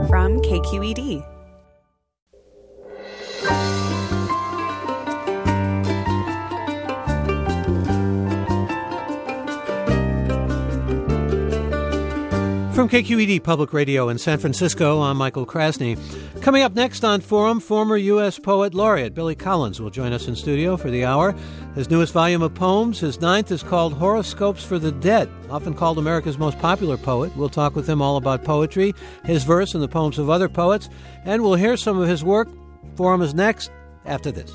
from KQED. From KQED Public Radio in San Francisco, I'm Michael Krasny. Coming up next on Forum, former U.S. Poet Laureate Billy Collins will join us in studio for the hour. His newest volume of poems, his ninth, is called Horoscopes for the Dead, often called America's most popular poet. We'll talk with him all about poetry, his verse, and the poems of other poets, and we'll hear some of his work. Forum is next, after this.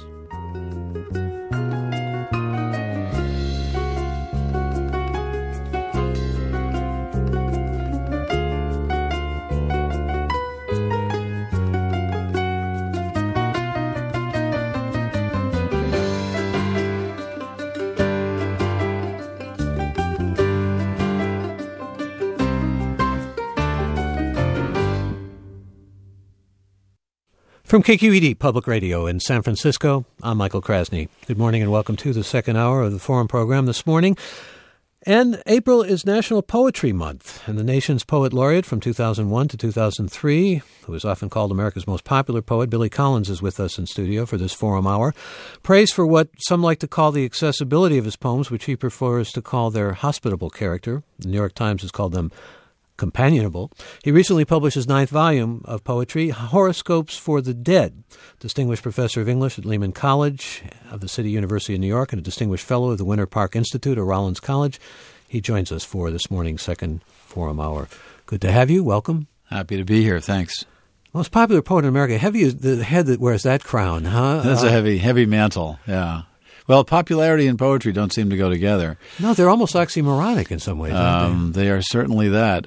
From KQED Public Radio in San Francisco, I'm Michael Krasny. Good morning and welcome to the second hour of the Forum program this morning. And April is National Poetry Month, and the nation's poet laureate from 2001 to 2003, who is often called America's most popular poet, Billy Collins, is with us in studio for this Forum hour. Praised for what some like to call the accessibility of his poems, which he prefers to call their hospitable character. The New York Times has called them companionable. He recently published his ninth volume of poetry, Horoscopes for the Dead. Distinguished professor of English at Lehman College of the City University of New York and a distinguished fellow of the Winter Park Institute at Rollins College. He joins us for this morning's second Forum hour. Good to have you. Welcome. Happy to be here. Thanks. Most popular poet in America. Heavy is the head that wears that crown, huh? That's a heavy mantle, yeah. Well, popularity and poetry don't seem to go together. No, they're almost oxymoronic in some ways, aren't they? They are certainly that.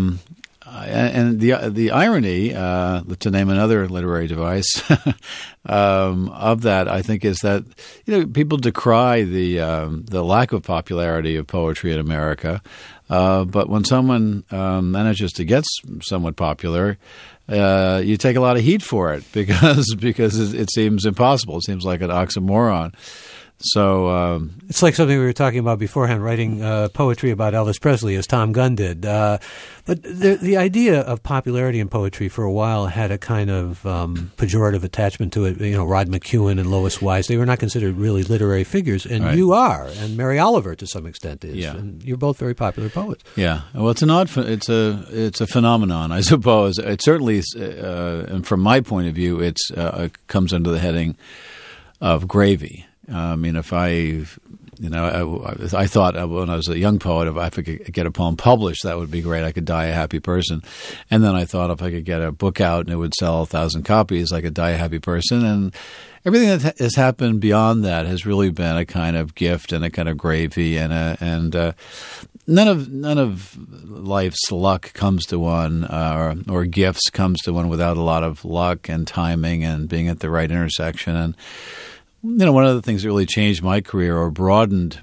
And the irony, to name another literary device, of that, I think, is that people decry the lack of popularity of poetry in America, but when someone manages to get somewhat popular, you take a lot of heat for it because it seems impossible. It seems like an oxymoron. So it's like something we were talking about beforehand, writing poetry about Elvis Presley, as Tom Gunn did. But the idea of popularity in poetry for a while had a kind of pejorative attachment to it. Rod McEwen and Lois Weiss, they were not considered really literary figures, and right. You are, and Mary Oliver to some extent is. Yeah. And you're both very popular poets. Yeah. Well, it's a phenomenon, I suppose. It certainly, and from my point of view, it comes under the heading of gravy. If I thought when I was a young poet, if I could get a poem published, that would be great. I could die a happy person. And then I thought if I could get a book out and it would sell 1,000 copies, I could die a happy person. And everything that has happened beyond that has really been a kind of gift and a kind of gravy, and none of life's luck comes to one, or gifts comes to one without a lot of luck and timing and being at the right intersection. And one of the things that really changed my career or broadened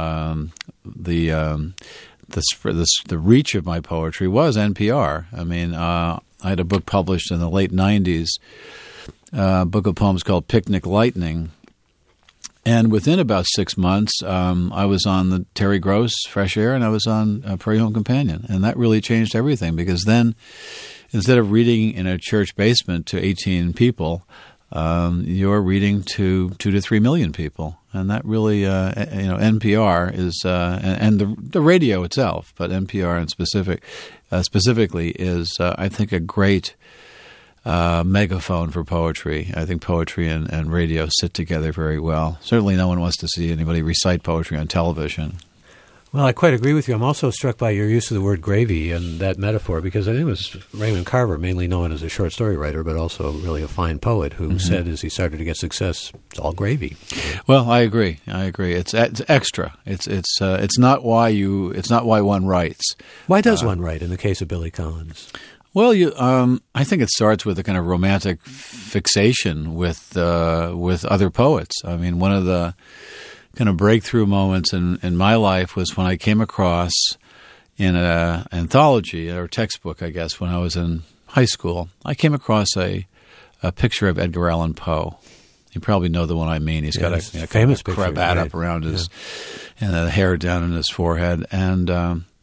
the reach of my poetry was NPR. I had a book published in the late 90s, a book of poems called Picnic Lightning. And within about 6 months, I was on the Terry Gross Fresh Air, and I was on Prairie Home Companion. And that really changed everything, because then instead of reading in a church basement to 18 people, you're reading to 2 to 3 million people, and that really, NPR is, and the radio itself, but NPR in specifically is, I think, a great megaphone for poetry. I think poetry and radio sit together very well. Certainly, no one wants to see anybody recite poetry on television. Well, I quite agree with you. I'm also struck by your use of the word gravy and that metaphor, because I think it was Raymond Carver, mainly known as a short story writer, but also really a fine poet, who said as he started to get success, it's all gravy. Well, I agree. It's extra. It's not why one writes. Why does one write in the case of Billy Collins? Well, I think it starts with a kind of romantic fixation with other poets. One of the kind of breakthrough moments in my life was when I came across in an anthology or textbook, I guess, when I was in high school. I came across a picture of Edgar Allan Poe. You probably know the one I mean. He's got a famous cravat up around his and the hair down in his forehead. And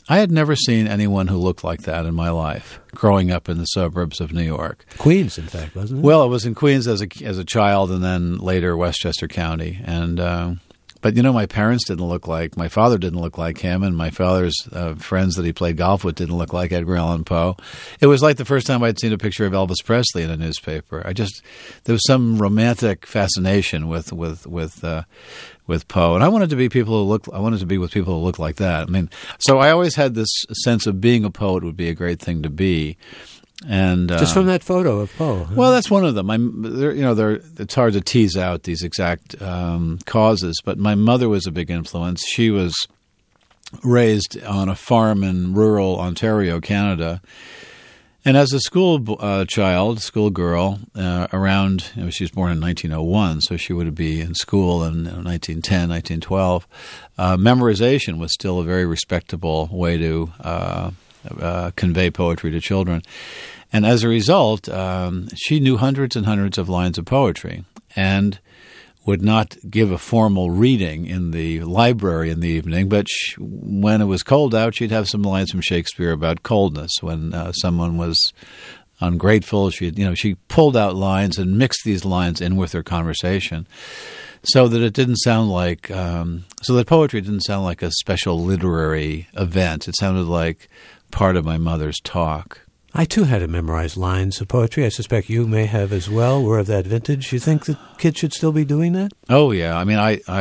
I had never seen anyone who looked like that in my life, growing up in the suburbs of New York. Queens, in fact, wasn't it? Well, it was in Queens as a child, and then later Westchester County. And but my parents didn't look like, my father didn't look like him, and my father's friends that he played golf with didn't look like Edgar Allan Poe. It was like the first time I'd seen a picture of Elvis Presley in a newspaper. There was some romantic fascination with Poe, and I wanted to be with people who looked like that. I mean, so I always had this sense of being a poet would be a great thing to be. And just from that photo of Poe. Well, that's one of them. It's hard to tease out these exact causes, but my mother was a big influence. She was raised on a farm in rural Ontario, Canada, and as a schoolgirl, around, she was born in 1901, so she would be in school in 1910, 1912. Memorization was still a very respectable way to convey poetry to children. And as a result, she knew hundreds and hundreds of lines of poetry and would not give a formal reading in the library in the evening, but when it was cold out, she'd have some lines from Shakespeare about coldness. When someone was ungrateful, she pulled out lines and mixed these lines in with her conversation, so that it didn't sound like so that poetry didn't sound like a special literary event. It sounded like part of my mother's talk. I, too, had to memorize lines of poetry. I suspect you may have as well. We're of that vintage. You think that kids should still be doing that? Oh, yeah. I mean,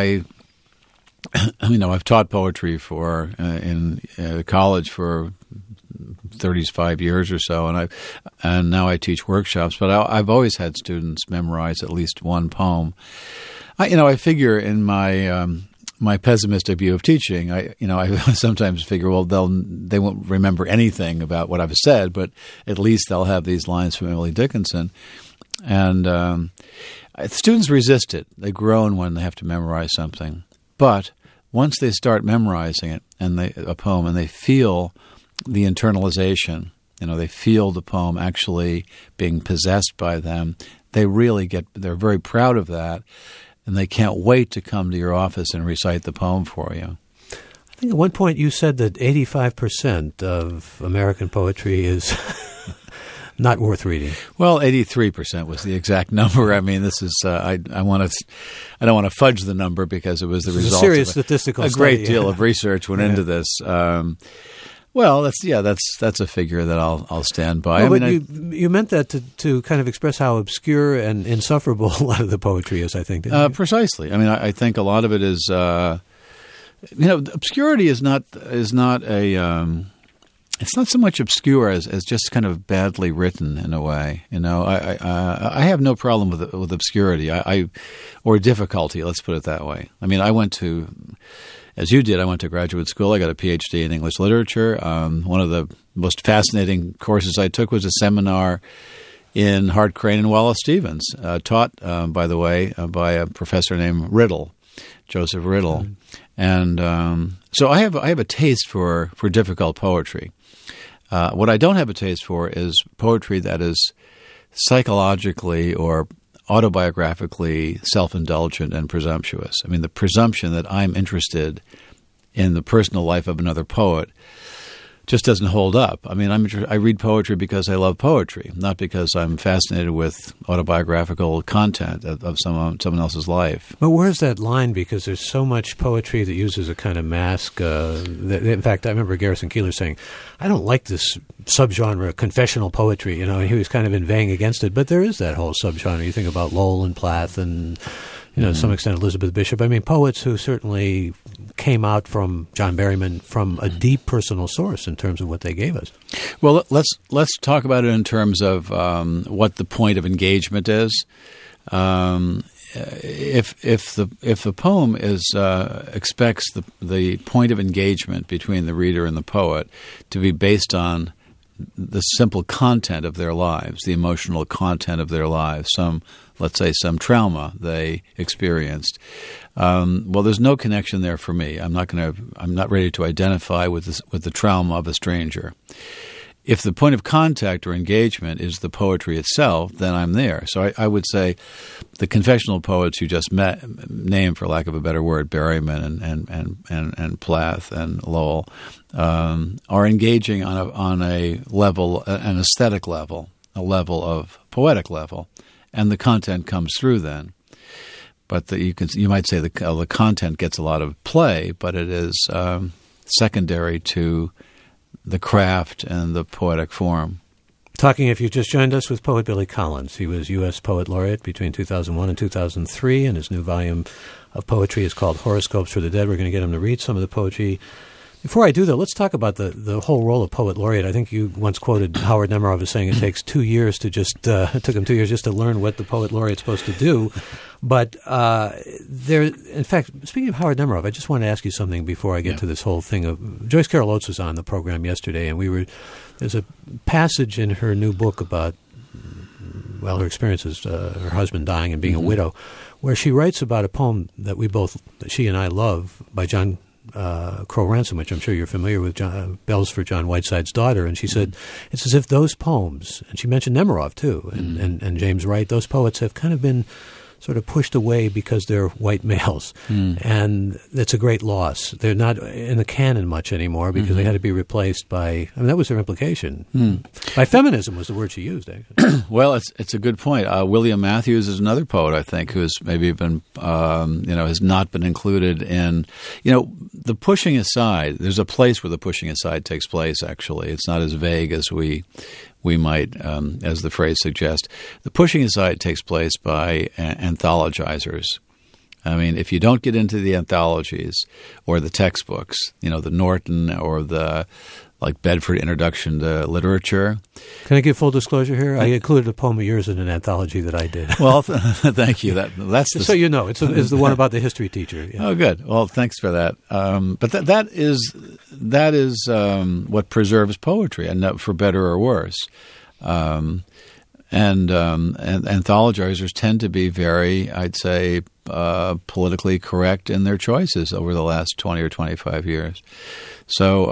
I've taught poetry in college for 35 years or so, and now I teach workshops. But I've always had students memorize at least one poem. I figure in my pessimistic view of teaching, I sometimes figure, well, they won't remember anything about what I've said, but at least they'll have these lines from Emily Dickinson. And students resist it. They groan when they have to memorize something. But once they start memorizing it a poem, and they feel the internalization, they feel the poem actually being possessed by them, they're very proud of that. And they can't wait to come to your office and recite the poem for you. I think at one point you said that 85% of American poetry is not worth reading. Well, 83% was the exact number. I mean, this is I don't want to fudge the number because it was the result of statistical a great deal of research went into this. Well, that's a figure that I'll stand by. Well, you meant that to kind of express how obscure and insufferable a lot of the poetry is, I think. Precisely. I mean, I think a lot of it is, obscurity is not a. It's not so much obscure as just kind of badly written in a way. I have no problem with obscurity or difficulty. Let's put it that way. I mean, I went to. As you did, I went to graduate school. I got a PhD in English literature. One of the most fascinating courses I took was a seminar in Hart Crane and Wallace Stevens, taught, by the way, by a professor named Riddle, Joseph Riddle. Mm-hmm. And so I have a taste for difficult poetry. What I don't have a taste for is poetry that is psychologically or autobiographically self-indulgent and presumptuous. I mean, the presumption that I'm interested in the personal life of another poet just doesn't hold up. I mean, I read poetry because I love poetry, not because I'm fascinated with autobiographical content of someone else's life. But where's that line? Because there's so much poetry that uses a kind of mask. In fact, I remember Garrison Keillor saying, I don't like this subgenre, confessional poetry, and he was kind of inveighing against it. But there is that whole subgenre. You think about Lowell and Plath and, to some extent, Elizabeth Bishop. I mean, poets who certainly came out from John Berryman from a deep personal source in terms of what they gave us. Well, let's talk about it in terms of what the point of engagement is. If the poem expects the point of engagement between the reader and the poet to be based on the simple content of their lives, the emotional content of their lives, let's say some trauma they experienced. Well, there's no connection there for me. I'm not ready to identify with the trauma of a stranger. if the point of contact or engagement is the poetry itself, then I'm there. So I would say the confessional poets you just named, for lack of a better word, Berryman and Plath and Lowell, are engaging on a level, an aesthetic level, a level of poetic level, and the content comes through then. But you might say the content gets a lot of play, but it is secondary to the craft and the poetic form. Talking, if you just joined us, with poet Billy Collins. He was U.S. Poet Laureate between 2001 and 2003, and his new volume of poetry is called Horoscopes for the Dead. We're going to get him to read some of the poetry. Before I do that, let's talk about the whole role of Poet Laureate. I think you once quoted Howard Nemerov as saying it takes 2 years to it took him 2 years just to learn what the Poet Laureate's supposed to do. But in fact, speaking of Howard Nemerov, I just want to ask you something before I get to this whole thing of Joyce Carol Oates was on the program yesterday, and there's a passage in her new book about her experiences, her husband dying and being a widow, where she writes about a poem that she and I love, by John Crow Ransom, which I'm sure you're familiar with, Bells for John Whiteside's Daughter. And she said, it's as if those poems, and she mentioned Nemerov too, and James Wright, those poets have kind of been sort of pushed away because they're white males. And that's a great loss. They're not in the canon much anymore because they had to be replaced by, that was her implication. By feminism was the word she used, actually. Well, it's a good point. William Matthews is another poet, I think, who's maybe been, has not been included in, the pushing aside. There's a place where the pushing aside takes place, actually. It's not as vague as we might, as the phrase suggests. The pushing aside takes place by anthologizers. I mean, if you don't get into the anthologies or the textbooks, the Norton or the Bedford Introduction to Literature. Can I give full disclosure here? I included a poem of yours in an anthology that I did. Well, thank you. That's so you know, it's the one about the history teacher. Yeah. Oh, good. Well, thanks for that. But that is what preserves poetry, and for better or worse. And anthologizers tend to be very, I'd say, politically correct in their choices over the last 20 or 25 years. So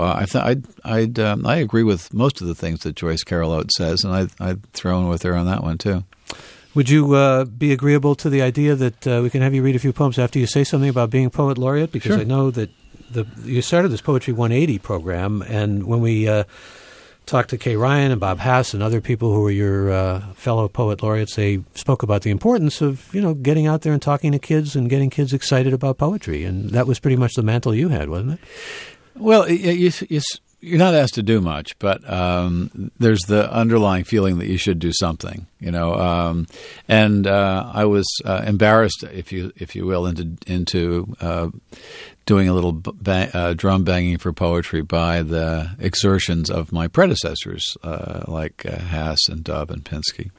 I agree with most of the things that Joyce Carol Oates says, and I'd throw in with her on that one too. Would you be agreeable to the idea that we can have you read a few poems after you say something about being Poet Laureate? Because sure. I know that you started this Poetry 180 program, and when we talked to Kay Ryan and Bob Hass and other people who were your fellow Poet Laureates, they spoke about the importance of, getting out there and talking to kids and getting kids excited about poetry. And that was pretty much the mantle you had, wasn't it? Well, you're not asked to do much, but there's the underlying feeling that you should do something, And I was embarrassed, if you will, into doing a little drum banging for poetry by the exertions of my predecessors, like Hass and Dove and Pinsky.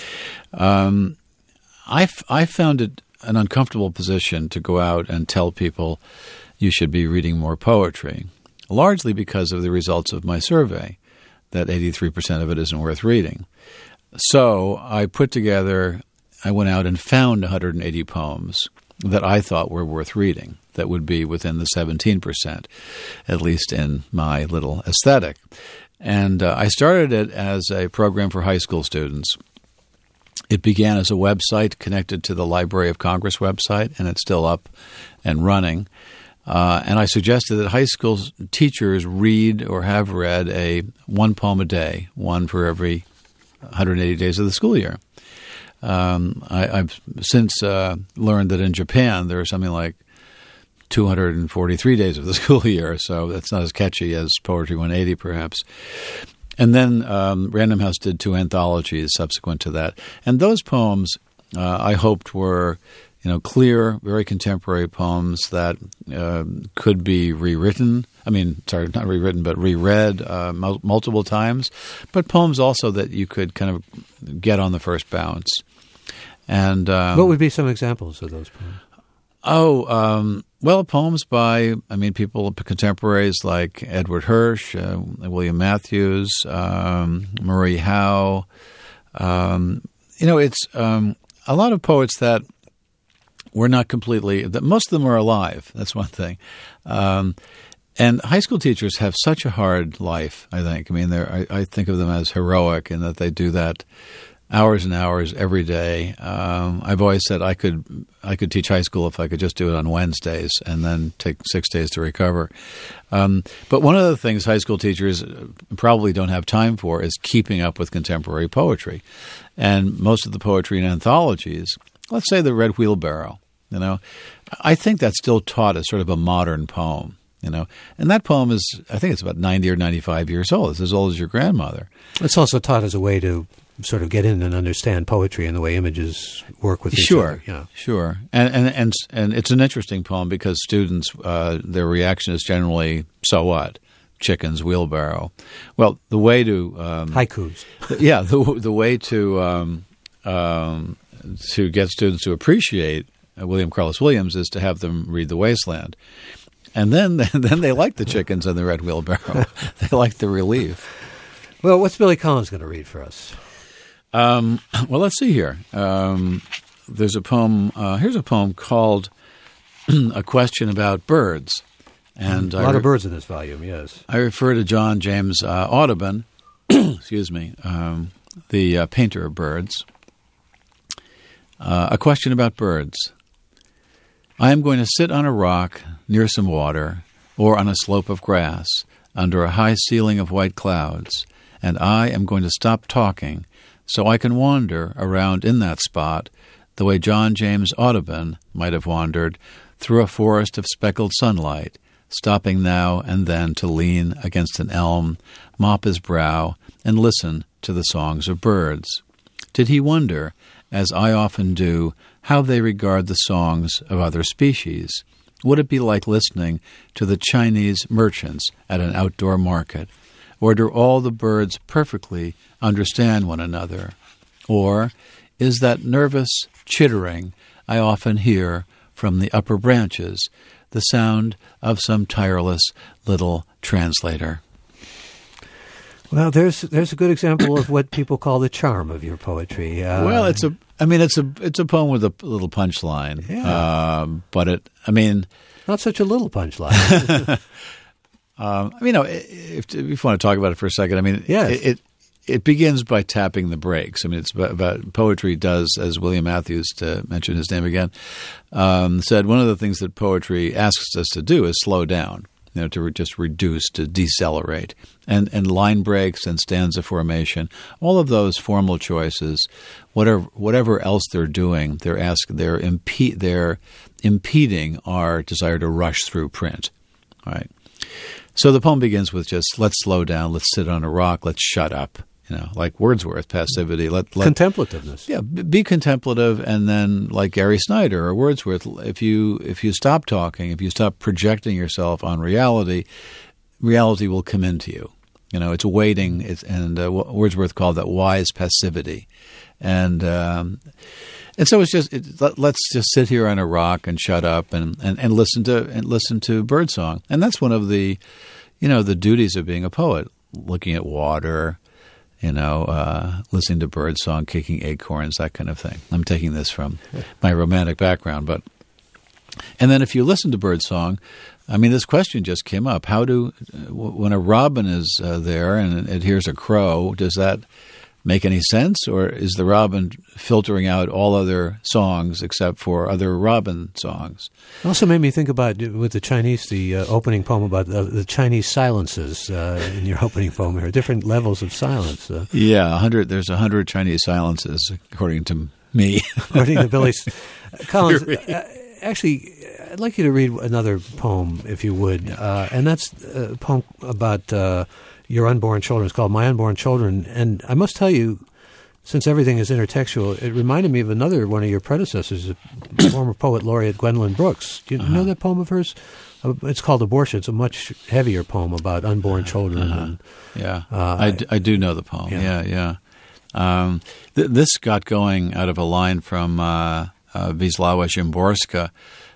I found it an uncomfortable position to go out and tell people you should be reading more poetry, largely because of the results of my survey, that 83% of it isn't worth reading. So I went out and found 180 poems that I thought were worth reading, that would be within the 17%, at least in my little aesthetic. And I started it as a program for high school students. It began as a website connected to the Library of Congress website, and it's still up and running. And I suggested that high school teachers read or have read one poem a day, one for every 180 days of the school year. I've since learned that in Japan there are something like 243 days of the school year, so that's not as catchy as Poetry 180 perhaps. And then Random House did 2 anthologies subsequent to that. And those poems I hoped were clear, very contemporary poems that could be rewritten. Not rewritten, but reread multiple times. But poems also that you could kind of get on the first bounce. And what would be some examples of those poems? Poems by, people, contemporaries like Edward Hirsch, William Matthews, Marie Howe. It's a lot of poets that were not completely – most of them are alive. That's one thing. And high school teachers have such a hard life, I think. I mean, I think of them as heroic in that they do that hours and hours every day. I've always said I could teach high school if I could just do it on Wednesdays and then take 6 days to recover. But one of the things high school teachers probably don't have time for is keeping up with contemporary poetry. And most of the poetry in anthologies, let's say the Red Wheelbarrow, I think that's still taught as sort of a modern poem. And that poem is, I think it's about 90 or 95 years old. It's as old as your grandmother. It's also taught as a way to sort of get in and understand poetry and the way images work with each other. Yeah. Sure. And it's an interesting poem because students, their reaction is generally, so what? Chickens, wheelbarrow. Well, the way to haikus. Yeah, the way to get students to appreciate William Carlos Williams is to have them read The Wasteland. And then they like the chickens and the red wheelbarrow. They like the relief. Well, what's Billy Collins going to read for us? Well, let's see here. There's a poem. Here's a poem called "A Question About Birds." And a lot of birds in this volume. Yes, I refer to John James Audubon. Excuse me, the painter of birds. A question about birds. I am going to sit on a rock near some water or on a slope of grass under a high ceiling of white clouds, and I am going to stop talking so I can wander around in that spot the way John James Audubon might have wandered through a forest of speckled sunlight, stopping now and then to lean against an elm, mop his brow, and listen to the songs of birds. Did he wonder, as I often do, how they regard the songs of other species? Would it be like listening to the Chinese merchants at an outdoor market? Or do all the birds perfectly understand one another? Or is that nervous chittering I often hear from the upper branches the sound of some tireless little translator? Well, there's a good example of what people call the charm of your poetry. Well, it's a poem with a little punchline. Yeah. But not such a little punchline. If you want to talk about it for a second, yes. It begins by tapping the brakes. I mean, it's about poetry does, as William Matthews, to mention his name again, said one of the things that poetry asks us to do is slow down. To just reduce, to decelerate, and line breaks and stanza formation, all of those formal choices, whatever else they're doing, they're impeding our desire to rush through print, right? So the poem begins with just let's slow down, let's sit on a rock, let's shut up. Like Wordsworth, passivity. Contemplativeness. Yeah, be contemplative, and then like Gary Snyder or Wordsworth, if you stop talking, if you stop projecting yourself on reality, reality will come into you. It's waiting, and Wordsworth called that wise passivity, and so it's just let's just sit here on a rock and shut up and listen to birdsong, and that's one of the the duties of being a poet, looking at water. Listening to birdsong, kicking acorns, that kind of thing. I'm taking this from my romantic background, and then if you listen to birdsong, this question just came up: when a robin is there and it hears a crow, does that make any sense, or is the robin filtering out all other songs except for other robin songs? It also made me think about, with the Chinese, the opening poem about the Chinese silences in your opening poem here, different levels of silence. Yeah, there's 100 Chinese silences, according to me. According to Billy Collins. Actually, I'd like you to read another poem, if you would, and that's a poem about your unborn children. It's called My Unborn Children. And I must tell you, since everything is intertextual, it reminded me of another one of your predecessors, a former poet laureate, Gwendolyn Brooks. Do you know that poem of hers? It's called Abortion. It's a much heavier poem about unborn children. I do know the poem. Yeah. This got going out of a line from Wisława Szymborska,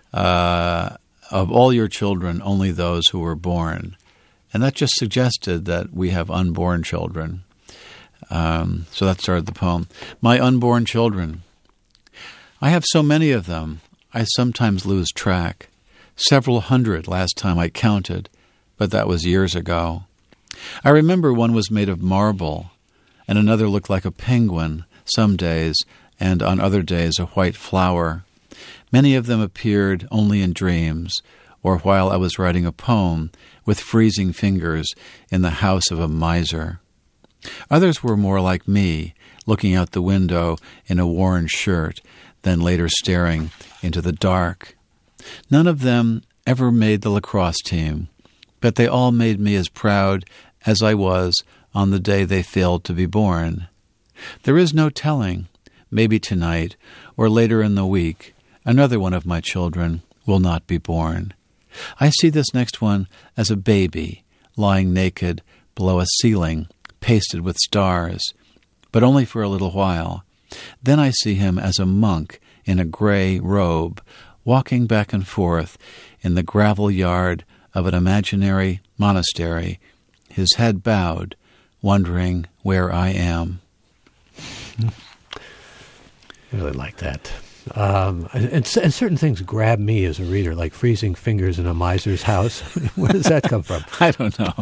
of all your children, only those who were born. And that just suggested that we have unborn children. So that started the poem. My unborn children. I have so many of them, I sometimes lose track. Several hundred last time I counted, but that was years ago. I remember one was made of marble, and another looked like a penguin some days, and on other days a white flower. Many of them appeared only in dreams, or while I was writing a poem with freezing fingers in the house of a miser. Others were more like me, looking out the window in a worn shirt, then later staring into the dark. None of them ever made the lacrosse team, but they all made me as proud as I was on the day they failed to be born. There is no telling, maybe tonight or later in the week, another one of my children will not be born. I see this next one as a baby lying naked below a ceiling pasted with stars, but only for a little while. Then I see him as a monk in a gray robe, walking back and forth in the gravel yard of an imaginary monastery, his head bowed, wondering where I am. I really like that. And certain things grab me as a reader, like freezing fingers in a miser's house. Where does that come from? I don't know.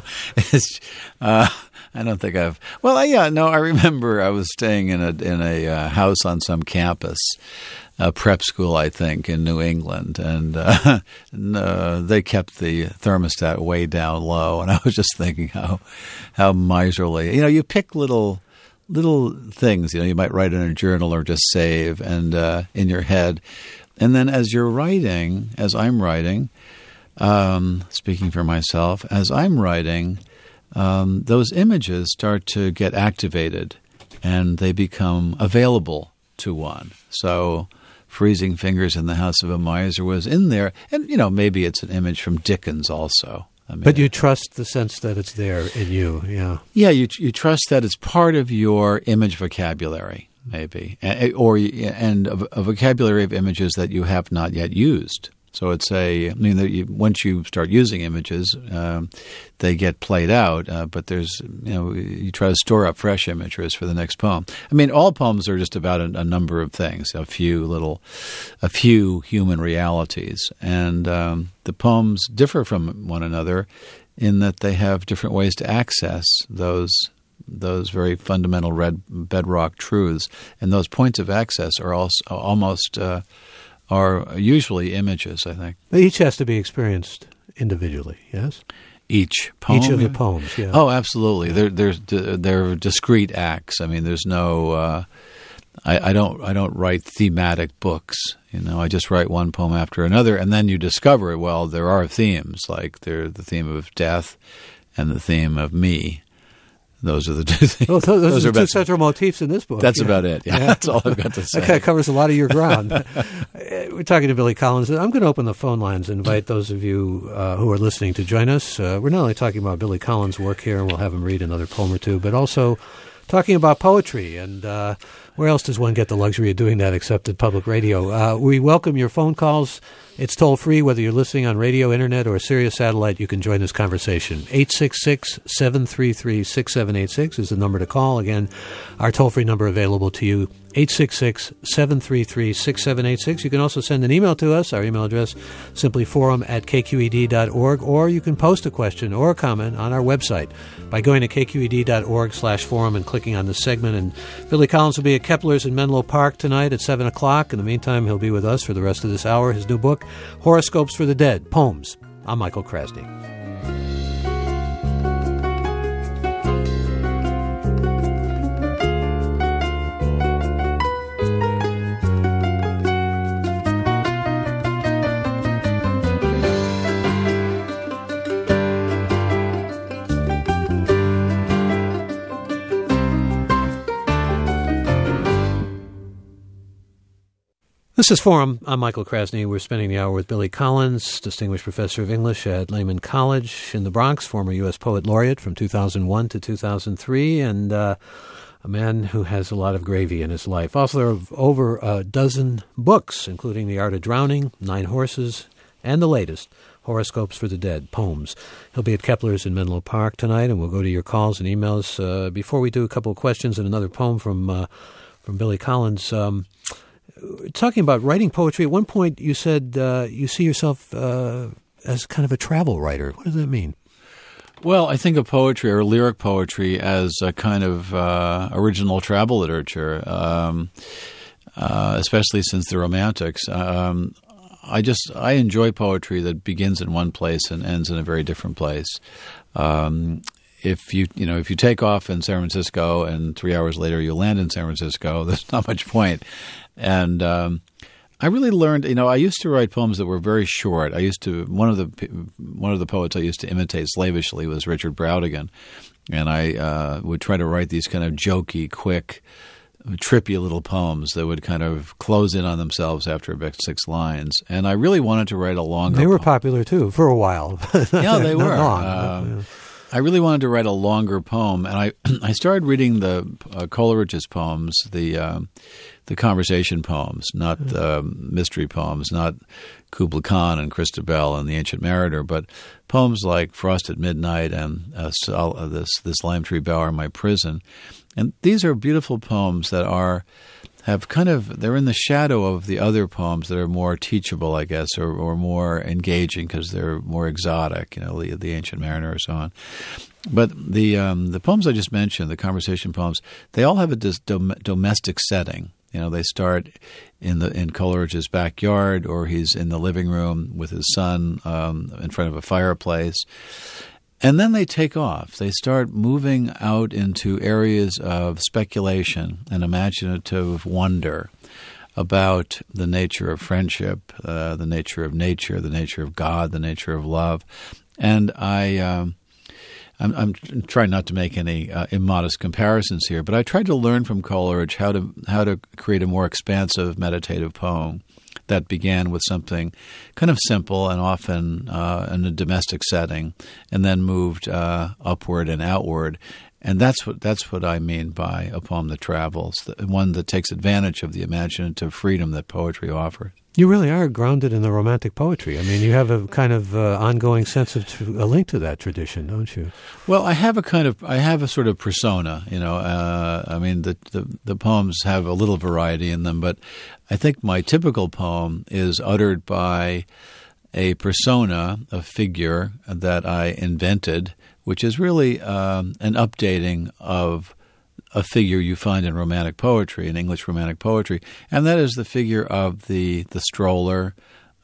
I don't think I've. Well, I remember I was staying in a house on some campus, a prep school, I think, in New England, and they kept the thermostat way down low, and I was just thinking how miserly. You pick little things, you might write in a journal or just save and in your head. And then as I'm writing, speaking for myself, as I'm writing, those images start to get activated and they become available to one. So freezing fingers in the house of a miser was in there. And, maybe it's an image from Dickens also. But you trust the sense that it's there in you, yeah. Yeah, you trust that it's part of your image vocabulary, maybe, and a vocabulary of images that you have not yet used. So it's once you start using images, they get played out. But there's, you try to store up fresh images for the next poem. All poems are just about a number of things, a few human realities, and the poems differ from one another in that they have different ways to access those very fundamental bedrock truths, and those points of access are also are usually images, I think. Each has to be experienced individually, yes? Each poem? Each of the poems, yeah. Oh, absolutely. They're discrete acts. There's no... I don't write thematic books. I just write one poem after another, and then you discover, well, there are themes, like the theme of death and the theme of me. Those are the two things. Well, those are the two central motifs in this book. That's about it. Yeah, that's all I've got to say. That kind of covers a lot of your ground. We're talking to Billy Collins. I'm going to open the phone lines and invite those of you who are listening to join us. We're not only talking about Billy Collins' work here, and we'll have him read another poem or two, but also talking about poetry. And where else does one get the luxury of doing that except at public radio? We welcome your phone calls. It's toll-free, whether you're listening on radio, internet, or Sirius Satellite. You can join this conversation. 866-733-6786 is the number to call. Again, our toll-free number available to you, 866-733-6786. You can also send an email to us. Our email address, simply forum@kqed.org, or you can post a question or a comment on our website by going to kqed.org/forum and clicking on the segment. And Billy Collins will be at Kepler's in Menlo Park tonight at 7 o'clock. In the meantime, he'll be with us for the rest of this hour. His new book, Horoscopes for the Dead, Poems. I'm Michael Krasny. This is Forum. I'm Michael Krasny. We're spending the hour with Billy Collins, Distinguished Professor of English at Lehman College in the Bronx, former U.S. Poet Laureate from 2001 to 2003, and a man who has a lot of gravy in his life. Author of over a dozen books, including The Art of Drowning, 9 Horses, and the latest, Horoscopes for the Dead, Poems. He'll be at Kepler's in Menlo Park tonight, and we'll go to your calls and emails. Before we do, a couple of questions and another poem from Billy Collins. Talking about writing poetry, at one point you said you see yourself as kind of a travel writer. What does that mean? Well, I think of poetry or lyric poetry as a kind of original travel literature, especially since the Romantics. I enjoy poetry that begins in one place and ends in a very different place. If you take off in San Francisco and 3 hours later you land in San Francisco, there's not much point. And I really learned. I used to write poems that were very short. One of the poets I used to imitate slavishly was Richard Brautigan, and I would try to write these kind of jokey, quick, trippy little poems that would kind of close in on themselves after about 6 lines. And I really wanted to write a longer. They were popular too for a while. Yeah, they were. Long, I really wanted to write a longer poem, and I started reading the Coleridge's poems, the conversation poems, not the mystery poems, not Kubla Khan and Christabel and the Ancient Mariner, but poems like Frost at Midnight and this Lime Tree Bower in My Prison. And these are beautiful poems that they're in the shadow of the other poems that are more teachable, I guess, or more engaging because they're more exotic, the Ancient Mariner and so on. But the poems I just mentioned, the conversation poems, they all have a domestic setting. They start in Coleridge's backyard, or he's in the living room with his son in front of a fireplace. And then they take off. They start moving out into areas of speculation and imaginative wonder about the nature of friendship, the nature of nature, the nature of God, the nature of love. And I'm trying not to make any immodest comparisons here, but I tried to learn from Coleridge how to create a more expansive meditative poem that began with something kind of simple and often in a domestic setting, and then moved upward and outward. And that's what I mean by a poem that travels, one that takes advantage of the imaginative freedom that poetry offers. You really are grounded in the Romantic poetry. I mean, you have a kind of ongoing sense of a link to that tradition, don't you? Well, I have a sort of persona. I mean, the poems have a little variety in them, but I think my typical poem is uttered by a persona, a figure that I invented, which is really an updating of a figure you find in Romantic poetry, in English Romantic poetry, and that is the figure of the stroller.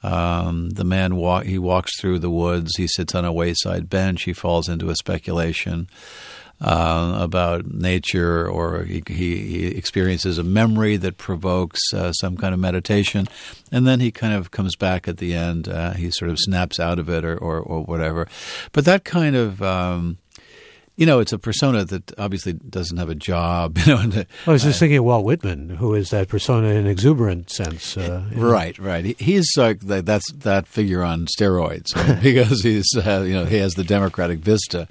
The man he walks through the woods. He sits on a wayside bench. He falls into a speculation about nature, or he experiences a memory that provokes some kind of meditation, and then he kind of comes back at the end. He sort of snaps out of it, or whatever. But that kind of it's a persona that obviously doesn't have a job. I was just thinking of Walt Whitman, who is that persona in an exuberant sense. Right. He's like that's that figure on steroids because he's he has the democratic vista.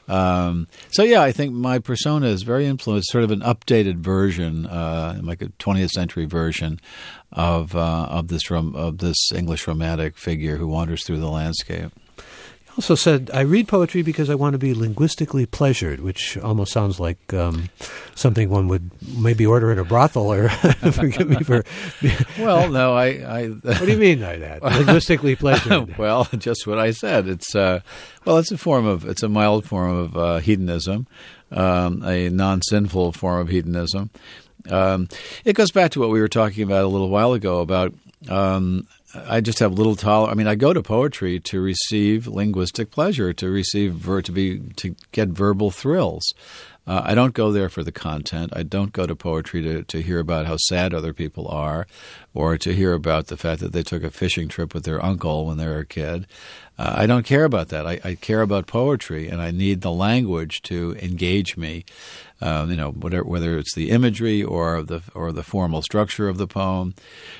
I think my persona is very influenced, sort of an updated version, like a 20th century version of this English Romantic figure who wanders through the landscape. Also said, I read poetry because I want to be linguistically pleasured, which almost sounds like something one would maybe order at a brothel, or forgive me for... Well, no, I What do you mean by that? Linguistically pleasured? Well, just what I said. It's a mild form of hedonism, a non-sinful form of hedonism. It goes back to what we were talking about a little while ago about... I just have little tolerance. I mean, I go to poetry to receive linguistic pleasure, to get verbal thrills. I don't go there for the content. I don't go to poetry to hear about how sad other people are, or to hear about the fact that they took a fishing trip with their uncle when they were a kid. I don't care about that. I care about poetry, and I need the language to engage me. Whether it's the imagery or the formal structure of the poem.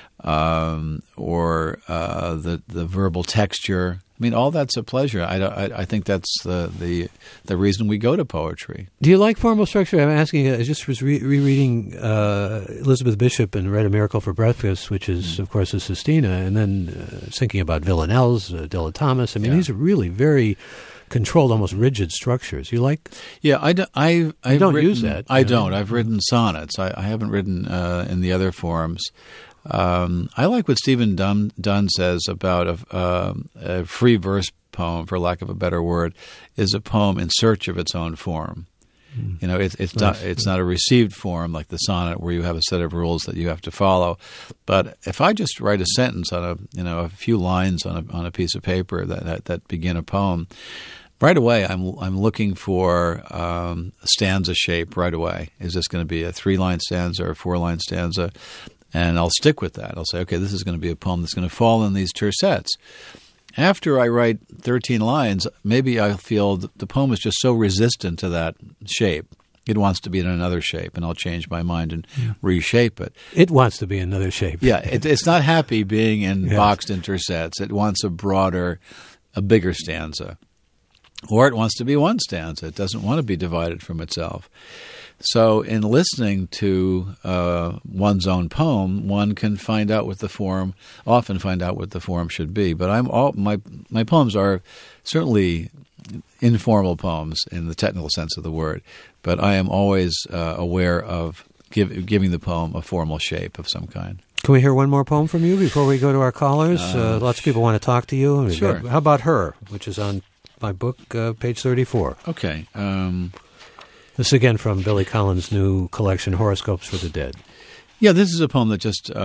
Or the verbal texture. I mean, all that's a pleasure. I think that's the reason we go to poetry. Do you like formal structure? I'm asking. I just was rereading Elizabeth Bishop and read A Miracle for Breakfast, which is, of course, a sestina, and then thinking about villanelles, Dylan Thomas. I mean, these are really very controlled, almost rigid structures. You like? Yeah, I don't use that. I don't. I've written sonnets. I haven't written in the other forms. I like what Stephen Dunn says about a free verse poem, for lack of a better word, is a poem in search of its own form. You know, it's not a received form like the sonnet where you have a set of rules that you have to follow. But if I just write a sentence on a few lines on a piece of paper that begin a poem, right away I'm looking for stanza shape right away. Is this going to be a 3-line stanza or a 4-line stanza? And I'll stick with that. I'll say, okay, this is going to be a poem that's going to fall in these tercets. After I write 13 lines, maybe I'll feel the poem is just so resistant to that shape. It wants to be in another shape, and I'll change my mind and reshape it. It wants to be in another shape. Yeah, it's not happy being in boxed intersets. It wants a bigger stanza. Or it wants to be one stanza. It doesn't want to be divided from itself. So in listening to one's own poem, one can often find out what the form should be. But my poems are certainly informal poems in the technical sense of the word. But I am always aware of giving the poem a formal shape of some kind. Can we hear one more poem from you before we go to our callers? Lots of people want to talk to you. Sure. How about Her, which is on my book, page 34. Okay. This is again from Billy Collins' new collection, Horoscopes for the Dead. Yeah, this is a poem that just it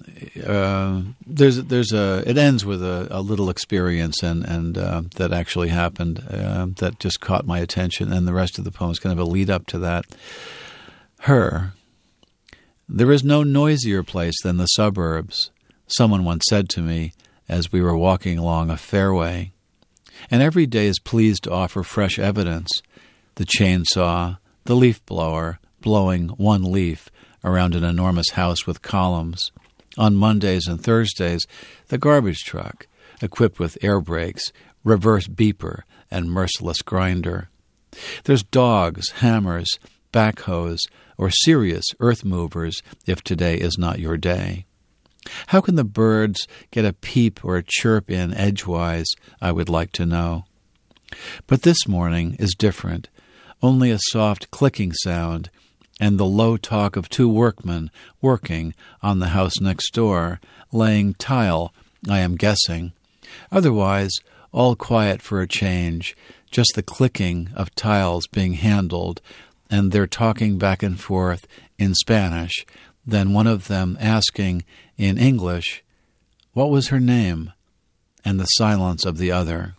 ends with a little experience and that actually happened that just caught my attention, and the rest of the poem is kind of a lead up to that. Her. There is no noisier place than the suburbs, someone once said to me as we were walking along a fairway. And every day is pleased to offer fresh evidence. The chainsaw, the leaf blower, blowing one leaf around an enormous house with columns. On Mondays and Thursdays, the garbage truck, equipped with air brakes, reverse beeper, and merciless grinder. There's dogs, hammers, backhoes, or serious earth movers if today is not your day. How can the birds get a peep or a chirp in edgewise, I would like to know. But this morning is different. Only a soft clicking sound and the low talk of 2 workmen working on the house next door, laying tile, I am guessing. Otherwise, all quiet for a change, just the clicking of tiles being handled, and their talking back and forth in Spanish, then one of them asking in English, what was her name? And the silence of the other.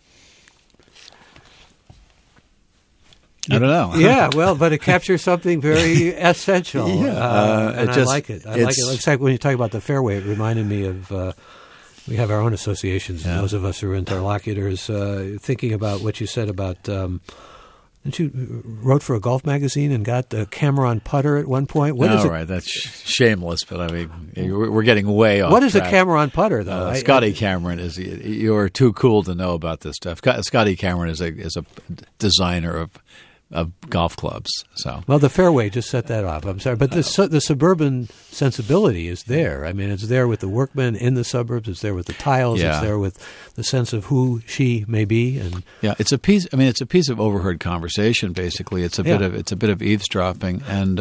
I don't know. Yeah, well, but it captures something very essential. And I like it. I like it. It's like when you talk about the fairway, it reminded me of, we have our own associations, those of us who are interlocutors, thinking about what you said about, didn't you wrote for a golf magazine and got a Cameron putter at one point? Right, that's shameless, but I mean, we're getting way off What is track. a Cameron putter, though? Scotty Cameron is, you're too cool to know about this stuff. Scotty Cameron is a designer of golf clubs. So well, the fairway just set that off. I'm sorry, but the suburban sensibility is there. I mean, it's there with the workmen in the suburbs. It's there with the tiles. Yeah. It's there with the sense of who she may be. And it's a piece. I mean, it's a piece of overheard conversation. Basically, it's a bit of eavesdropping. And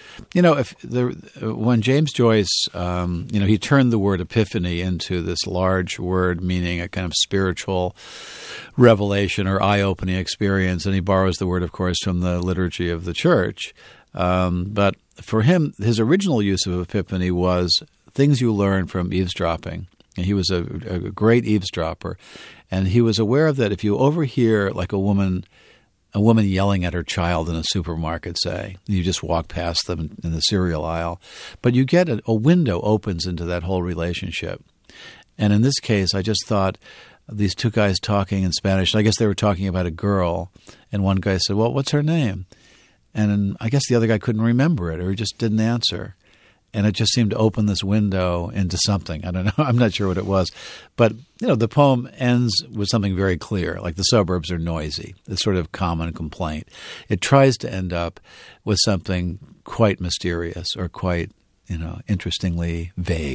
when James Joyce, he turned the word epiphany into this large word meaning a kind of spiritual revelation or eye-opening experience, and he borrows the word, of course, from the liturgy of the church. But for him, his original use of epiphany was things you learn from eavesdropping. And he was a great eavesdropper, and he was aware of that. If you overhear like a woman yelling at her child in a supermarket, say, you just walk past them in the cereal aisle, but you get a window opens into that whole relationship. And in this case, I just thought, these 2 guys talking in Spanish, and I guess they were talking about a girl, and one guy said, well, what's her name? And I guess the other guy couldn't remember it, or he just didn't answer. And it just seemed to open this window into something. I don't know. I'm not sure what it was. But, the poem ends with something very clear, like the suburbs are noisy, this sort of common complaint. It tries to end up with something quite mysterious or quite, interestingly vague.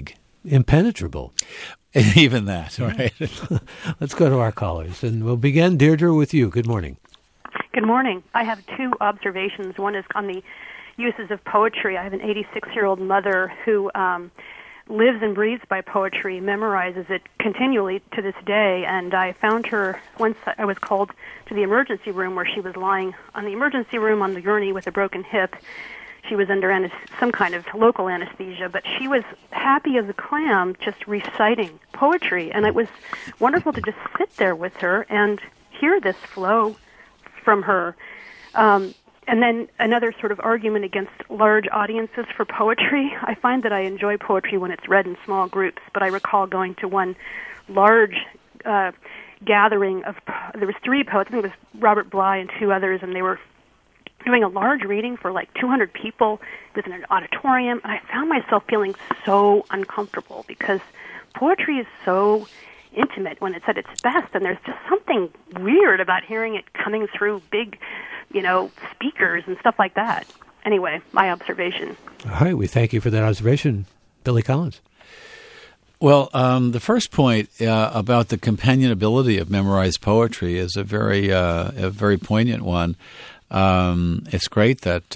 impenetrable. Even that, right? Let's go to our callers, and we'll begin, Deirdre, with you. Good morning. Good morning. I have two observations. One is on the uses of poetry. I have an 86-year-old mother who lives and breathes by poetry, memorizes it continually to this day, and I found her once I was called to the emergency room where she was lying on the emergency room on the gurney with a broken hip. She was under some kind of local anesthesia, but she was happy as a clam just reciting poetry, and it was wonderful to just sit there with her and hear this flow from her. And then another sort of argument against large audiences for poetry. I find that I enjoy poetry when it's read in small groups, but I recall going to one large gathering of, there was three poets, I think it was Robert Bly and two others, and they were doing a large reading for like 200 people. It was in an auditorium, and I found myself feeling so uncomfortable because poetry is so intimate when it's at its best, and there's just something weird about hearing it coming through big, speakers and stuff like that. Anyway, my observation. All right, we thank you for that observation. Billy Collins. Well, the first point about the companionability of memorized poetry is a very poignant one. It's great that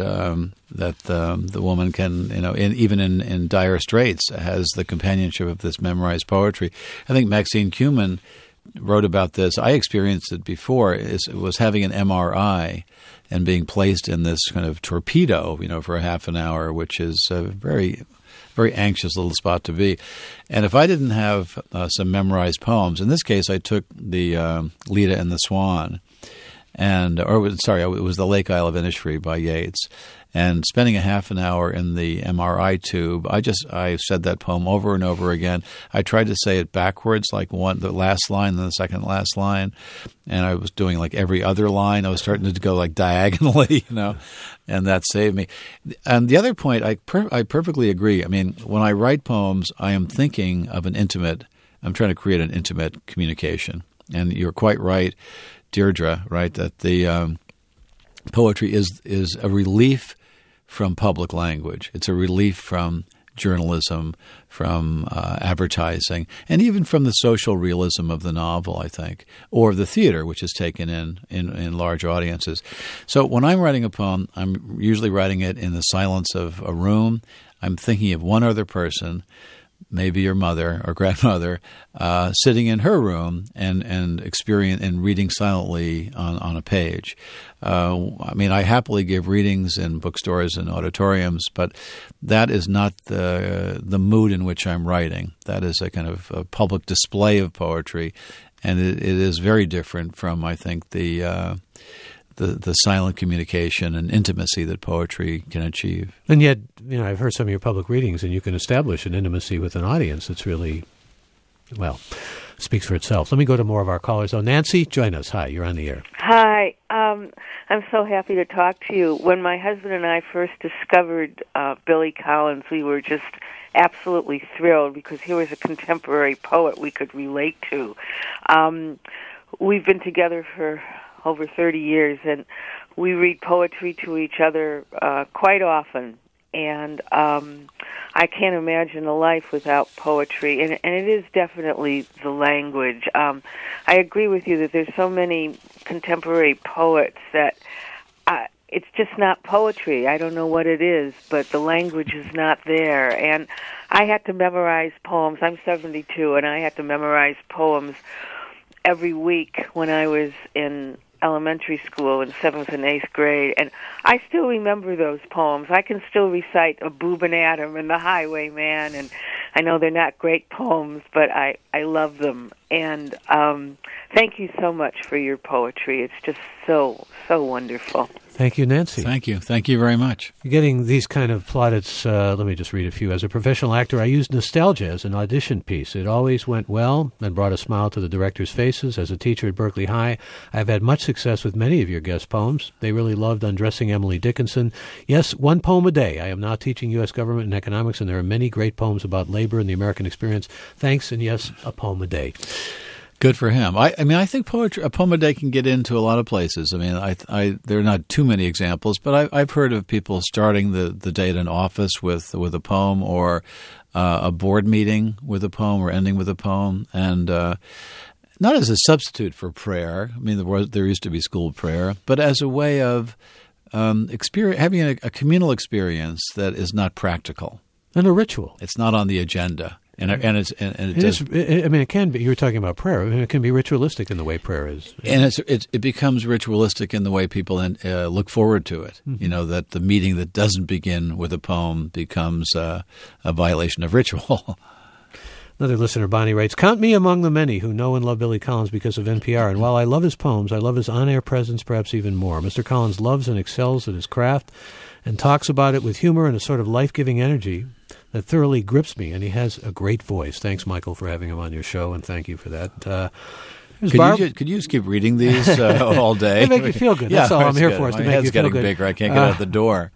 the woman can, even in dire straits, has the companionship of this memorized poetry. I think Maxine Kumin wrote about this. I experienced it before. It was having an MRI and being placed in this kind of torpedo, for a half an hour, which is a very, very anxious little spot to be. And if I didn't have some memorized poems, in this case, I took the Leda and the Swan. It was the Lake Isle of Innisfree by Yeats. And spending a half an hour in the MRI tube, I said that poem over and over again. I tried to say it backwards, like the last line and the second last line. And I was doing like every other line. I was starting to go like diagonally, and that saved me. And the other point, I perfectly agree. I mean, when I write poems, I am thinking of I'm trying to create an intimate communication. And you're quite right, Deirdre, right, that the poetry is a relief from public language. It's a relief from journalism, from advertising, and even from the social realism of the novel, I think, or the theater, which is taken in large audiences. So when I'm writing a poem, I'm usually writing it in the silence of a room. I'm thinking of one other person, maybe your mother or grandmother, sitting in her room and experience and reading silently on a page. I happily give readings in bookstores and auditoriums, but that is not the mood in which I'm writing. That is a kind of a public display of poetry, and it is very different from, I think, the silent communication and intimacy that poetry can achieve. And yet, I've heard some of your public readings, and you can establish an intimacy with an audience that's really, speaks for itself. Let me go to more of our callers. Nancy, join us. Hi, you're on the air. Hi. I'm so happy to talk to you. When my husband and I first discovered Billy Collins, we were just absolutely thrilled because he was a contemporary poet we could relate to. We've been together for over 30 years, and we read poetry to each other quite often. And I can't imagine a life without poetry, and it is definitely the language. I agree with you that there's so many contemporary poets that it's just not poetry. I don't know what it is, but the language is not there. And I had to memorize poems. I'm 72, and I had to memorize poems every week when I was in elementary school in 7th and 8th grade, and I still remember those poems. I can still recite A Boob and Adam and The Highwayman, and I know they're not great poems, but I love them. And thank you so much for your poetry. It's just so wonderful. Thank you, Nancy. Thank you very much. You're getting these kind of plaudits. Let me just read a few. As a professional actor, I used nostalgia as an audition piece. It always went well and brought a smile to the directors' faces. As a teacher at Berkeley High, I've had much success with many of your guest poems. They really loved Undressing Emily Dickinson. Yes, one poem a day. I am now teaching U.S. government and economics, and there are many great poems about labor and the American experience. Thanks, and yes, a poem a day. Good for him. I mean, I think a poem a day can get into a lot of places. I mean, there are not too many examples, but I've heard of people starting the day at an office with a poem, or a board meeting with a poem, or ending with a poem, and not as a substitute for prayer. I mean, there used to be school prayer, but as a way of having a communal experience that is not practical and a ritual. It's not on the agenda. And it can be. You were talking about prayer. I mean, it can be ritualistic in the way prayer is, and it becomes ritualistic in the way people look forward to it. Mm-hmm. You know, that the meeting that doesn't begin with a poem becomes a violation of ritual. Another listener, Bonnie, writes, "Count me among the many who know and love Billy Collins because of NPR. And while I love his poems, I love his on-air presence perhaps even more. Mr. Collins loves and excels at his craft and talks about it with humor and a sort of life-giving energy that thoroughly grips me, and he has a great voice." Thanks, Michael, for having him on your show, and thank you for that. Could you just keep reading these all day? They make you feel good. That's all I'm here for, is to make you feel good. My head's getting bigger. I can't get out the door.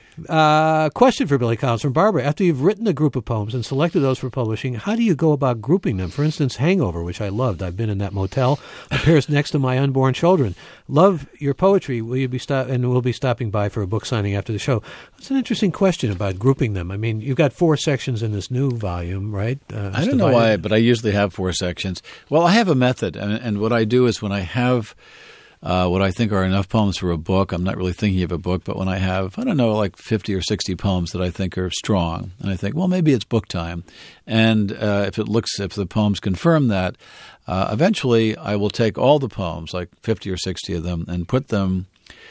Question for Billy Collins from Barbara. After you've written a group of poems and selected those for publishing, how do you go about grouping them? For instance, Hangover, which I loved. I've been in that motel, appears next to my unborn children. Love your poetry. Will you be we'll be stopping by for a book signing after the show. It's an interesting question about grouping them. I mean, you've got 4 sections in this new volume, right? I don't know why, but I usually have 4 sections. Well, I have a method, and what I do is when I have what I think are enough poems for a book. I'm not really thinking of a book, but when I have, like 50 or 60 poems that I think are strong, and I think, well, maybe it's book time. And if the poems confirm that, eventually I will take all the poems, like 50 or 60 of them, and put them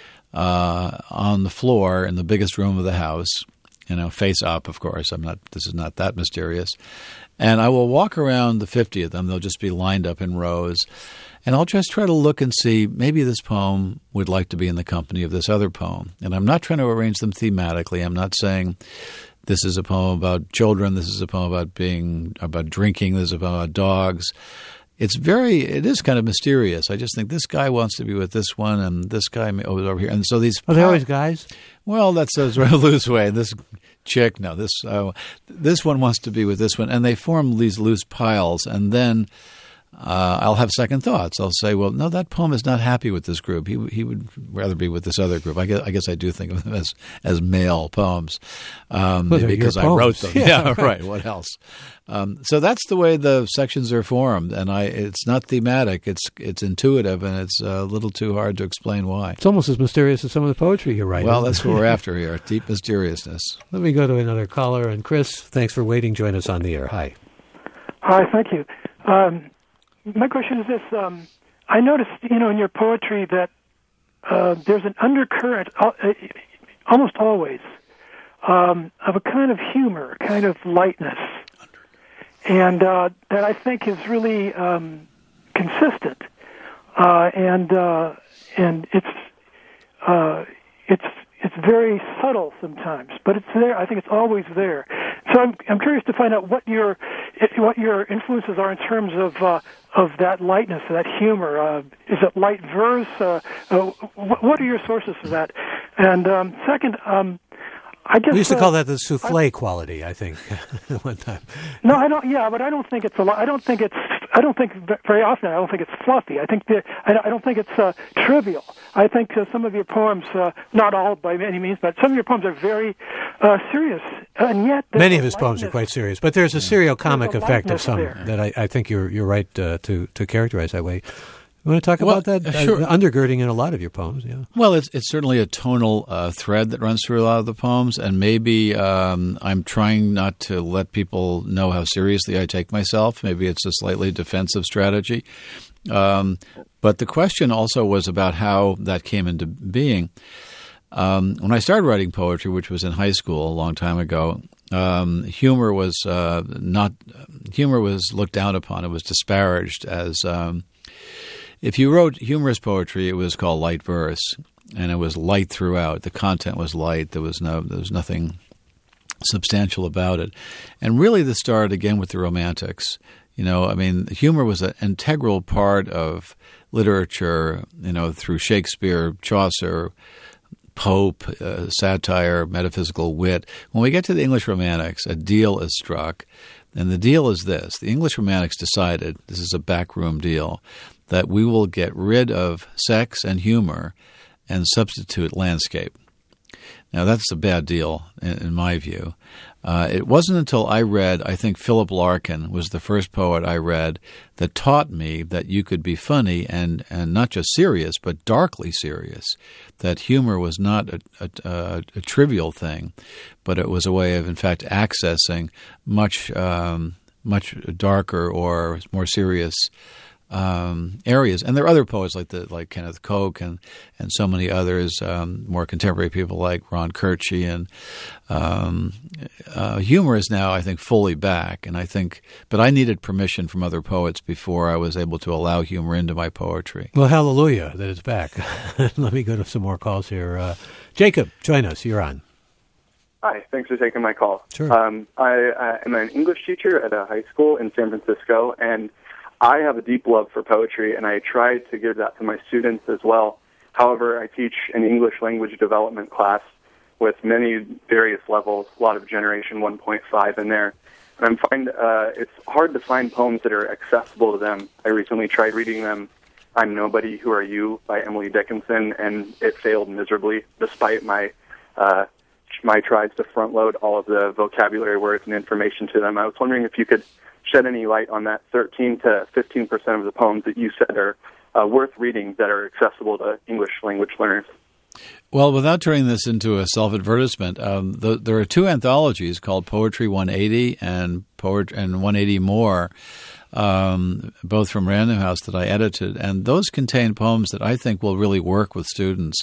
on the floor in the biggest room of the house, face up, of course. This is not that mysterious. And I will walk around the 50 of them. They'll just be lined up in rows. And I'll just try to look and see, maybe this poem would like to be in the company of this other poem. And I'm not trying to arrange them thematically. I'm not saying this is a poem about children, this is a poem about drinking, this is a poem about dogs. It is kind of mysterious. I just think this guy wants to be with this one, and this guy over here. And so these... Are they always guys? Well, that's a loose way. This chick, no, this one wants to be with this one. And they form these loose piles, and then... I'll have second thoughts. I'll say, well, no, that poem is not happy with this group. He would rather be with this other group. I guess I do think of them as male poems because I wrote them. Yeah, right. What else? So that's the way the sections are formed, and it's not thematic. It's intuitive, and it's a little too hard to explain why. It's almost as mysterious as some of the poetry you're writing. Well, that's what we're after here, deep mysteriousness. Let me go to another caller. And Chris, thanks for waiting. Join us on the air. Hi. Hi, thank you. My question is this. I noticed, in your poetry that there's an undercurrent, almost always, of a kind of humor, a kind of lightness, and that I think is really consistent, and it's very subtle sometimes, but it's there. I think it's always there. So I'm curious to find out what your influences are in terms of that lightness, that humor. Is it light verse? What are your sources for that? And second, I guess we used to call that the souffle quality. I think one time. No, I don't. Yeah, but I don't think it's a lot. I don't think very often. I don't think it's fluffy. I don't think it's trivial. I think some of your poems, not all by any means, but some of your poems are very serious, and yet many of his poems are quite serious. But there's a serial-comic effect of some that I think you're right to characterize that way. You want to talk about that? Sure. Undergirding in a lot of your poems, yeah. Well, it's certainly a tonal thread that runs through a lot of the poems, and maybe I'm trying not to let people know how seriously I take myself. Maybe it's a slightly defensive strategy. But the question also was about how that came into being. When I started writing poetry, which was in high school a long time ago, humor was looked down upon. It was disparaged as if you wrote humorous poetry, it was called light verse, and it was light throughout. The content was light. There was nothing substantial about it. And really this started again with the Romantics. Humor was an integral part of literature, through Shakespeare, Chaucer, Pope, satire, metaphysical wit. When we get to the English Romantics, a deal is struck, and the deal is this. The English Romantics decided, this is a backroom deal, that we will get rid of sex and humor and substitute landscape. Now, that's a bad deal in my view. It wasn't until I read, I think Philip Larkin was the first poet I read that taught me that you could be funny and not just serious, but darkly serious, that humor was not a trivial thing, but it was a way of, in fact, accessing much darker or more serious areas. And there are other poets like Kenneth Koch and so many others, more contemporary people like Ron Kirchie, and humor is now, I think, fully back. But I needed permission from other poets before I was able to allow humor into my poetry. Well, hallelujah that it's back. Let me go to some more calls here. Jacob, join us. You're on. Hi, thanks for taking my call. Sure. I am an English teacher at a high school in San Francisco, and I have a deep love for poetry, and I try to give that to my students as well. However, I teach an English language development class with many various levels, a lot of Generation 1.5 in there. And I find it's hard to find poems that are accessible to them. I recently tried reading them I'm Nobody, Who Are You by Emily Dickinson, and it failed miserably despite my tries to front-load all of the vocabulary words and information to them. I was wondering if you could shed any light on that 13 to 15% of the poems that you said are worth reading that are accessible to English language learners. Well, without turning this into a self-advertisement, there are two anthologies called Poetry 180 and 180 More, both from Random House that I edited, and those contain poems that I think will really work with students.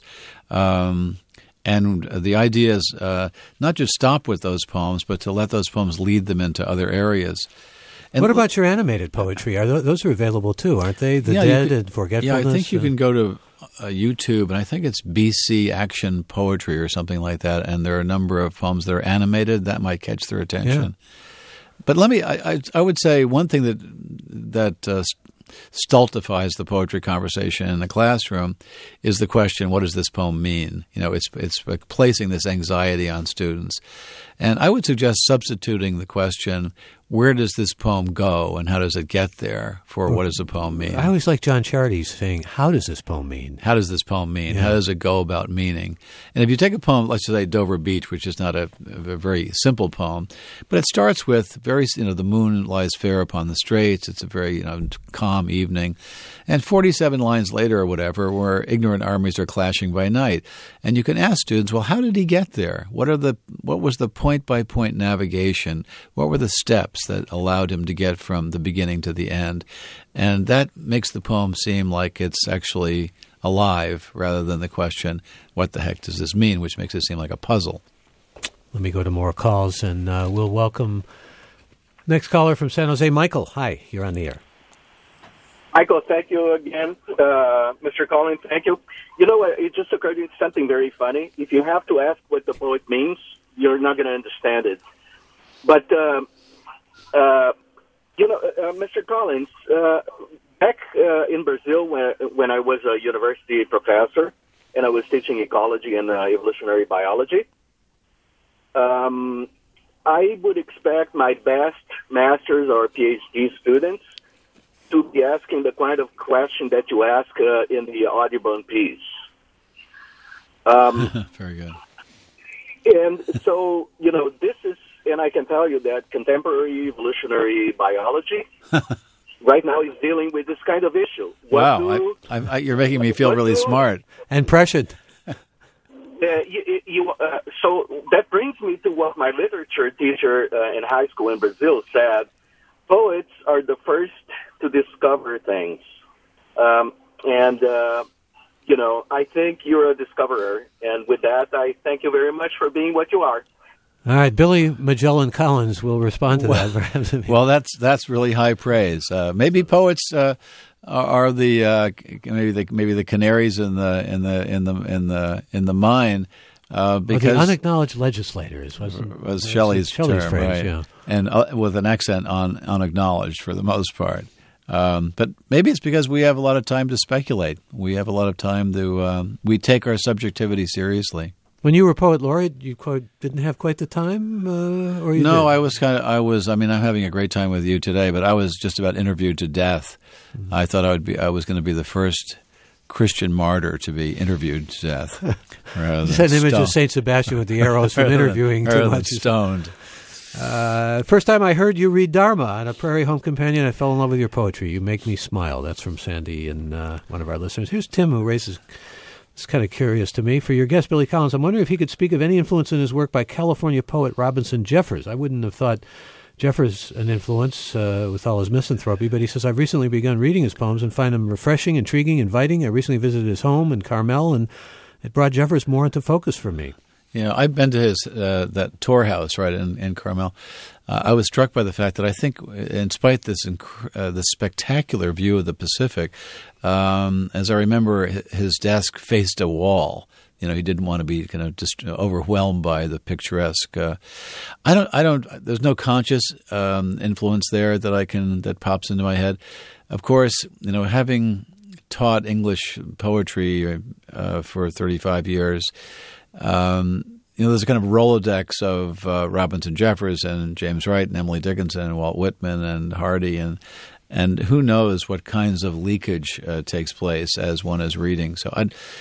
And the idea is not just stop with those poems, but to let those poems lead them into other areas. And what about your animated poetry? Those are available too, aren't they? The Dead and Forgetfulness? Yeah, I think you can go to YouTube, and I think it's BC Action Poetry or something like that, and there are a number of poems that are animated that might catch their attention. Yeah. But I would say one thing that stultifies the poetry conversation in the classroom is the question, what does this poem mean? It's placing this anxiety on students. And I would suggest substituting the question, where does this poem go and how does it get there, for what does the poem mean? I always like John Charity saying, how does this poem mean? How does this poem mean? Yeah. How does it go about meaning? And if you take a poem, let's say Dover Beach, which is not a very simple poem, but it starts with the moon lies fair upon the straits. It's a very calm evening. And 47 lines later or whatever, where ignorant armies are clashing by night. And you can ask students, well, how did he get there? What was the point-by-point navigation? What were the steps that allowed him to get from the beginning to the end? And that makes the poem seem like it's actually alive rather than the question, what the heck does this mean, which makes it seem like a puzzle. Let me go to more calls, and we'll welcome next caller from San Jose. Michael, hi, you're on the air. Michael, thank you again. Mr. Collins, thank you. You know what? It just occurred to me something very funny. If you have to ask what the poet means, you're not going to understand it. But, Mr. Collins, back in Brazil when I was a university professor and I was teaching ecology and evolutionary biology, I would expect my best master's or PhD students to be asking the kind of question that you ask in the Audubon piece. Very good. And so, this is, and I can tell you that contemporary evolutionary biology right now is dealing with this kind of issue. Wow, you're making me feel really smart. And prescient. So that brings me to what my literature teacher in high school in Brazil said. Poets are the first to discover things. I think you're a discoverer. And with that, I thank you very much for being what you are. All right, Billy Magellan Collins will respond to that. Well, that's really high praise. Maybe poets are the maybe the canaries in the mine. Because the unacknowledged legislators was Shelley's term, phrase, right? Yeah. And with an accent on unacknowledged for the most part. But maybe it's because we have a lot of time to speculate. We have a lot of time to we take our subjectivity seriously. When you were poet laureate, you didn't have quite the time, or you No, did? I mean, I'm having a great time with you today, but I was just about interviewed to death. Mm-hmm. I thought I was going to be the first Christian martyr to be interviewed to death. It's an image of Saint Sebastian with the arrows from interviewing too much. Stoned. First time I heard you read Dharma on a Prairie Home Companion, I fell in love with your poetry. You make me smile. That's from Sandy and one of our listeners. Here's Tim, who raises... It's kind of curious to me. For your guest, Billy Collins, I'm wondering if he could speak of any influence in his work by California poet Robinson Jeffers. I wouldn't have thought Jeffers an influence with all his misanthropy, but he says, I've recently begun reading his poems and find them refreshing, intriguing, inviting. I recently visited his home in Carmel, and it brought Jeffers more into focus for me. Yeah, I've been to his that tour house right in Carmel. I was struck by the fact that I think, in spite of this spectacular view of the Pacific, as I remember, his desk faced a wall. You know, he didn't want to be kind of just overwhelmed by the picturesque. I don't. There's no conscious influence there that pops into my head. Of course, you know, having taught English poetry for 35 years. You know, there's a kind of Rolodex of Robinson Jeffers and James Wright and Emily Dickinson and Walt Whitman and Hardy and who knows what kinds of leakage takes place as one is reading. So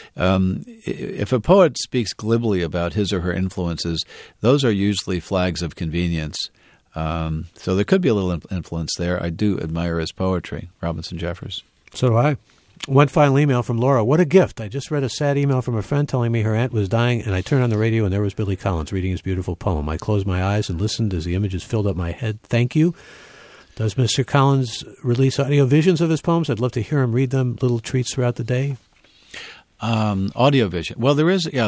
if a poet speaks glibly about his or her influences, those are usually flags of convenience. So there could be a little influence there. I do admire his poetry, Robinson Jeffers. So do I. One final email from Laura. What a gift. I just read a sad email from a friend telling me her aunt was dying, and I turned on the radio, and there was Billy Collins reading his beautiful poem. I closed my eyes and listened as the images filled up my head. Thank you. Does Mr. Collins release audio visions of his poems? I'd love to hear him read them, little treats throughout the day. Audio vision. Well, there is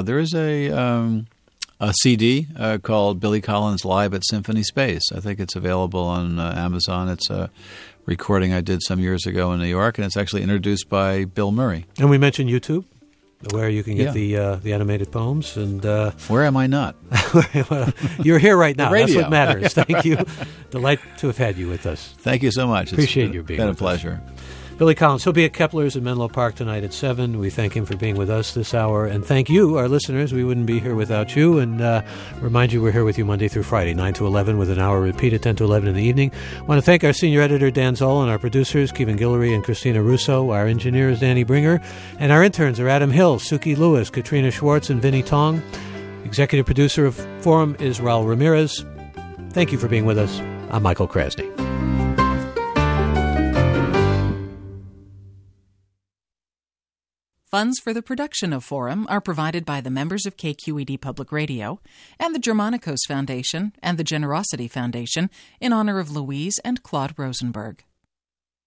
a CD called Billy Collins Live at Symphony Space. I think it's available on Amazon. It's a recording I did some years ago in New York, and it's actually introduced by Bill Murray. And we mentioned YouTube, where you can get the animated poems. And where am I not? Well, you're here right now. Radio. That's what matters. Thank you. Delight to have had you with us. Thank you so much. Appreciate you being with us. It's been a pleasure. Billy Collins. He'll be at Kepler's in Menlo Park tonight at 7. We thank him for being with us this hour. And thank you, our listeners. We wouldn't be here without you. And remind you we're here with you Monday through Friday, 9 to 11, with an hour repeat at 10 to 11 in the evening. I want to thank our senior editor, Dan Zoll, and our producers, Kevin Guillory and Christina Russo. Our engineer is Danny Bringer. And our interns are Adam Hill, Suki Lewis, Katrina Schwartz, and Vinnie Tong. Executive producer of Forum is Raul Ramirez. Thank you for being with us. I'm Michael Krasny. Funds for the production of Forum are provided by the members of KQED Public Radio and the Germanicos Foundation and the Generosity Foundation in honor of Louise and Claude Rosenberg.